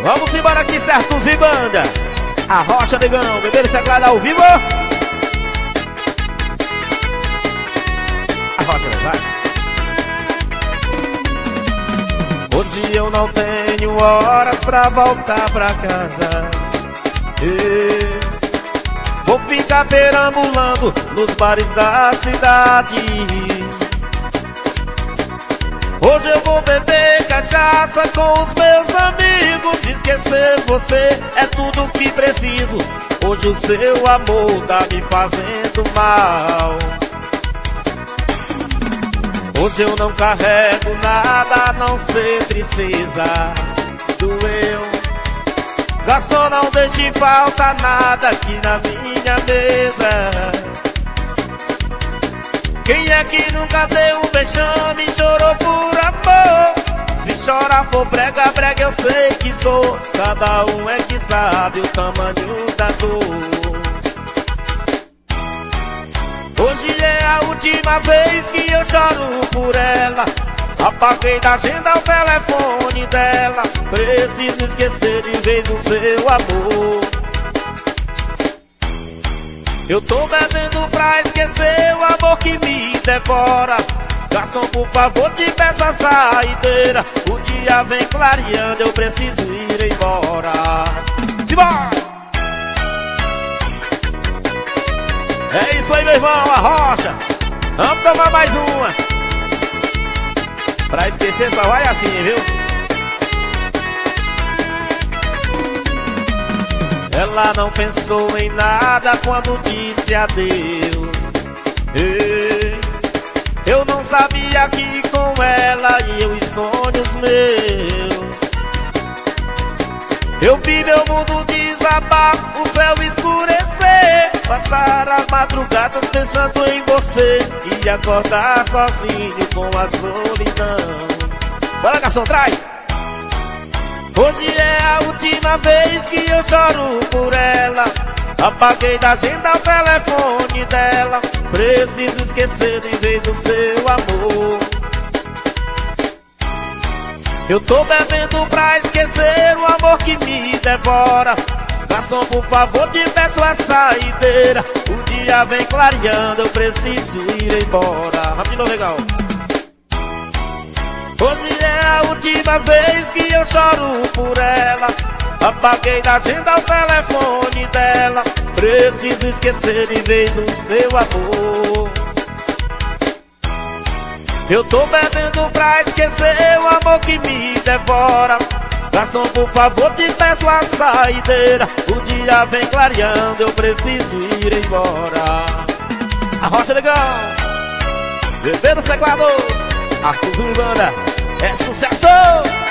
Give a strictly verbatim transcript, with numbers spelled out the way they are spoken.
Vamos embora aqui, certo, Zibanda. A Rocha, negão, bebê teclado ao vivo. A Rocha, vai. Hoje eu não tenho horas pra voltar pra casa. E vou ficar perambulando nos bares da cidade. Hoje eu vou beber cachaça com os meus amigos. Esquecer você é tudo que preciso. Hoje o seu amor tá me fazendo mal. Hoje eu não carrego nada a não ser tristeza. Doeu. Garçom, não deixe faltar nada aqui na minha mesa. Quem é que nunca deu um vexame e chorou por amor? Se chorar for brega, brega eu sei que sou. Cada um é que sabe o tamanho da dor. Hoje é a última vez que eu choro por ela. Apaguei da agenda o telefone dela. Preciso esquecer de vez o seu amor. Eu tô bebendo pra esquecer o amor que me devora. Garçom, por favor, te peço a saideira. O dia vem clareando, eu preciso ir embora. Simbora! É isso aí, meu irmão, a Rocha. Vamos tomar mais uma. Pra esquecer só vai assim, viu? Ela não pensou em nada quando disse adeus. Ei, eu não sabia que com ela e os sonhos meus. Eu vi meu mundo desabar, o céu escurecer. Passar as madrugadas pensando em você e acordar sozinho com a solidão. Bora, garçom, traz! Hoje é a última vez que eu choro por ela. Apaguei da agenda o telefone dela. Preciso esquecer de vez o seu amor. Eu tô bebendo pra esquecer o amor que me devora. Garçom, por favor, te peço a saideira. O dia vem clareando, eu preciso ir embora. Rapidinho, legal. Hoje é a última vez que eu choro por ela. Apaguei da agenda o telefone dela. Preciso esquecer de vez o seu amor. Eu tô bebendo pra esquecer o amor que me devora. Garçom, por favor, te peço a saideira. O dia vem clareando, eu preciso ir embora. A Rocha, legal. Bebê dos teclados, Arthur Urbana. É sucesso!